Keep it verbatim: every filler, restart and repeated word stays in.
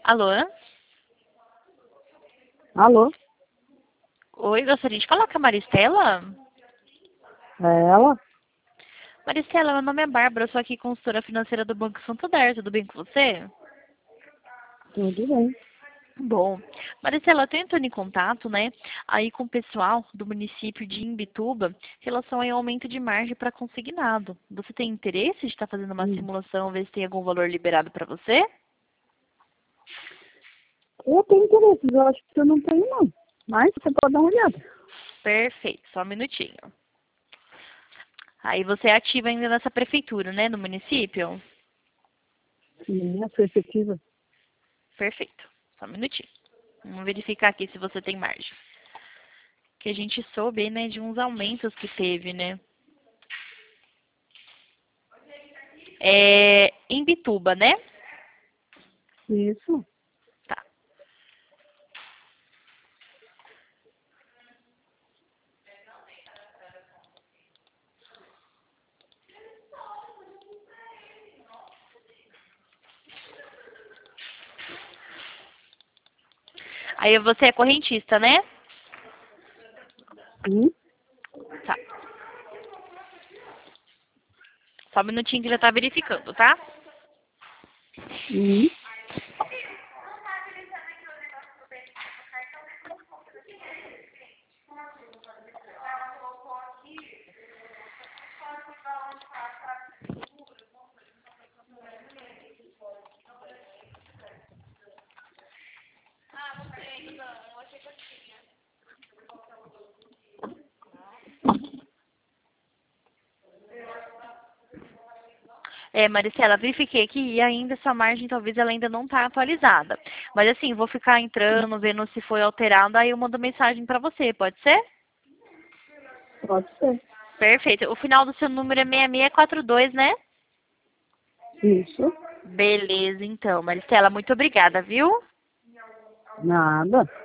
Alô? Alô? Oi, gostaria de falar com a Maristela? É ela? Maristela, meu nome é Bárbara, eu sou aqui consultora financeira do Banco Santander, tudo bem com você? Tudo bem. Bom, Maristela, eu tô entrando em contato, né, aí com o pessoal do município de Imbituba, em relação ao aumento de margem para consignado. Você tem interesse de estar fazendo uma Hum. simulação, ver se tem algum valor liberado para você? Eu tenho interesse, eu acho que eu não tenho não. Mas você pode dar uma olhada. Perfeito, só um minutinho. Aí você é ativa ainda nessa prefeitura, né, no município? Sim, a sua efetiva. Perfeito, só um minutinho. Vamos verificar aqui se você tem margem. Que a gente soube, né, de uns aumentos que teve, né? É, em Bituba, né? Isso. Tá. Aí você é correntista, né? Sim. Tá. Só um minutinho que já tá verificando, tá? Sim. É, Maricela, verifiquei aqui e ainda essa margem talvez ela ainda não tá atualizada. Mas assim, vou ficar entrando, vendo se foi alterado, aí eu mando mensagem pra você, pode ser? Pode ser. Perfeito. O final do seu número é seis seis quatro dois, né? Isso. Beleza, então, Maricela, muito obrigada, viu? Nada.